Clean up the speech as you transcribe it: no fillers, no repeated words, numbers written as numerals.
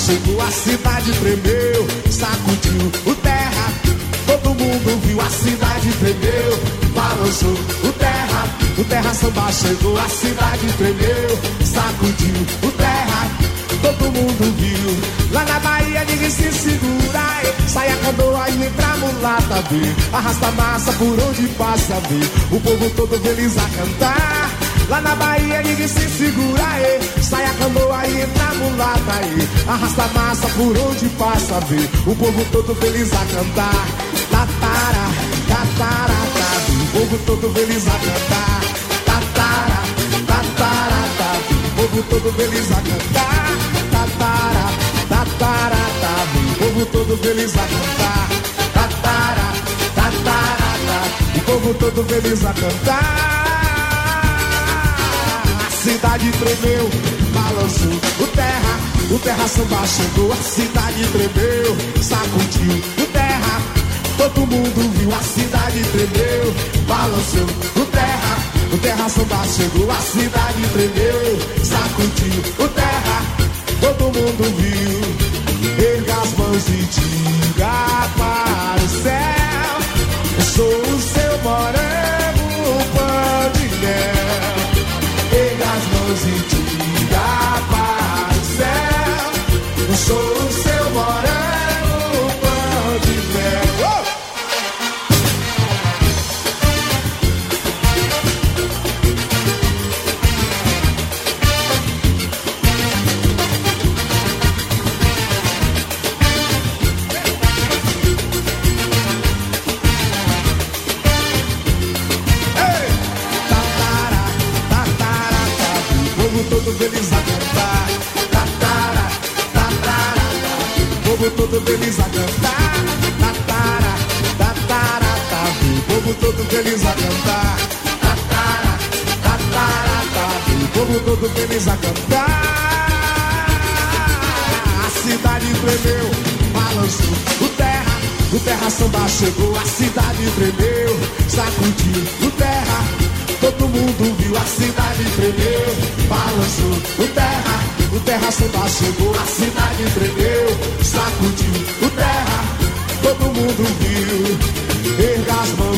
chegou, a cidade tremeu, sacudiu o terra. Todo mundo viu, a cidade tremeu, balançou o terra samba chegou, a cidade tremeu, sacudiu o terra. Todo mundo viu, lá na Bahia ninguém se segura, sai a canoa e entra a mulata, vê, arrasta a massa por onde passa, vê, o povo todo feliz a cantar. Lá na Bahia ninguém se segura, sai a canoa e entra a mulata, arrasta a massa por onde passa, vê, o povo todo feliz a cantar. Tatara, tatara, o povo todo feliz a cantar. Tatara, tatara, o povo todo feliz a cantar. Tatara, tatara, o povo todo feliz a cantar. Tatara, tatara, o povo todo feliz a cantar. A cidade tremeu, balançou o terra samba chegou, a cidade tremeu, sacudiu o terra. Todo mundo viu, a cidade tremeu, balançou o terra samba chegou, a cidade tremeu, sacudiu o terra. Todo mundo viu, erga as mãos e diga para o céu: eu sou o seu moreno, pão de mel. Erga as mãos e diga para o céu: eu sou o seu moreno, pão de mel. Todo feliz a cantar, tatara, tatara, o povo todo feliz a cantar, tatara, tatara, o povo todo feliz a cantar, tatara, tatara, o povo todo feliz a cantar. A cidade tremeu, balançou o terra samba chegou, a cidade tremeu, sacudiu o terra. Todo mundo viu, a cidade tremeu, balançou o terra samba chegou, a cidade tremeu, sacudiu o terra. Todo mundo viu, erga as mãos